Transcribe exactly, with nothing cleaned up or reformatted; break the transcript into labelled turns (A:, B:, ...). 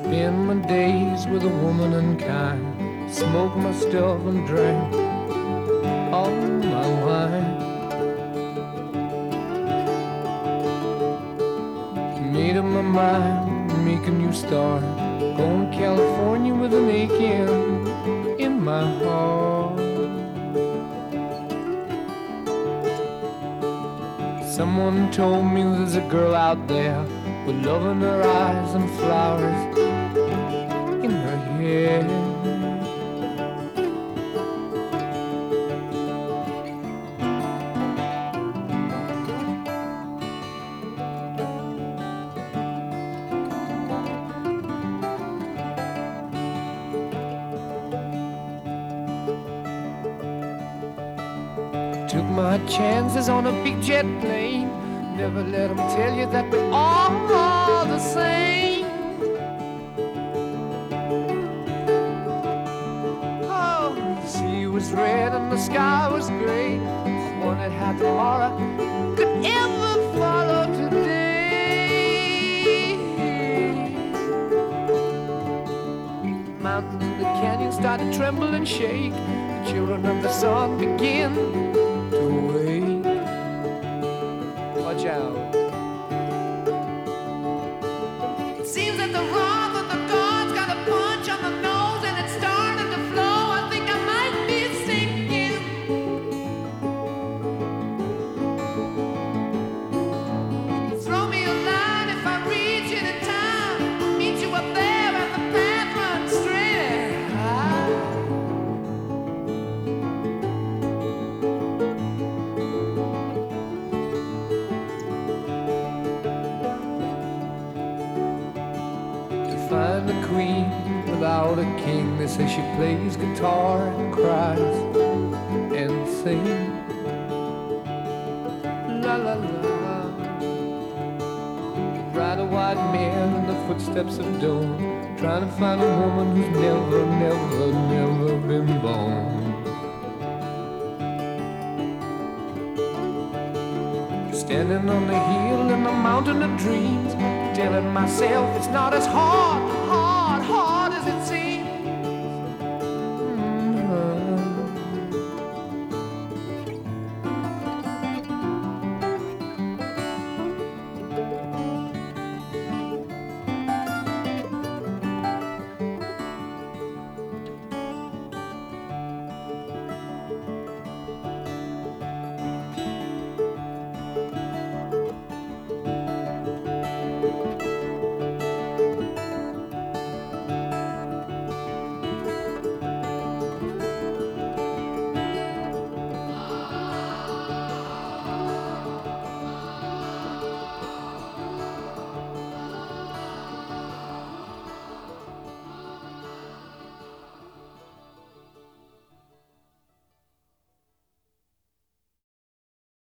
A: Spend my days with a woman unkind, smoke my stuff and drink all my wine. Made up my mind, make a new start, going to California with an aching in my heart. Someone told me there's a girl out there with love in her eyes and flowers in her hair. Took my chances on a big jet plane. Never let them tell you that we're all the same. Oh, the sea was red and the sky was gray. I wondered how tomorrow could ever follow today. Mountains and the canyons started to tremble and shake. The children of the sun begin to wake. Watch out. It seems that the wrath of the gods got a punch on the nose and it's starting to flow. I think I might be sinking. Throw me a line if I reach it in time. I'll meet you up there and the path runs straight high. Find a queen without a king. They say she plays guitar and cries and sings. La la la. Ride a white mare in the footsteps of dawn, trying to find a woman who's never, never, never been born. Standing on the hill in the mountain of dreams, telling myself it's not as hard